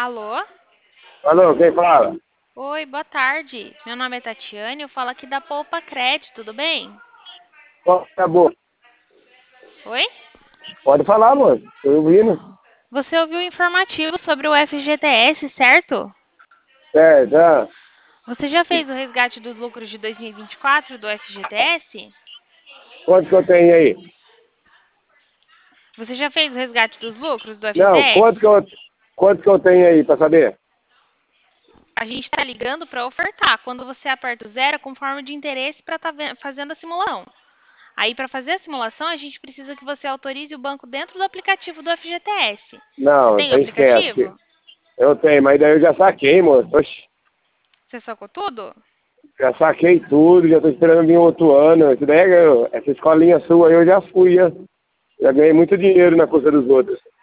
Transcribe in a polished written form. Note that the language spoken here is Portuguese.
Alô? Alô, quem fala? Oi, boa tarde. Meu nome é Tatiane, eu falo aqui da Poupa Crédito, tudo bem? Qual é a boa? Oi? Pode falar, moço. Tô ouvindo. Você ouviu o informativo sobre o FGTS, certo? Já. Você já fez o resgate dos lucros de 2024 do FGTS? Quanto que eu tenho aí? Você já fez o resgate dos lucros do Não, FGTS? quanto que eu tenho aí pra saber? A gente está ligando para ofertar. Quando você aperta o zero, com forma de interesse para estar fazendo a simulação. Aí, para fazer a simulação, a gente precisa que você autorize o banco dentro do aplicativo do FGTS. Você Não, tem o então esquece. aplicativo? Eu tenho, mas daí eu já saquei, moço. Oxi, Você sacou tudo? já saquei tudo, já tô esperando vir outro ano. Essa escolinha sua aí eu já fui, já. Já ganhei muito dinheiro na coisa dos outros.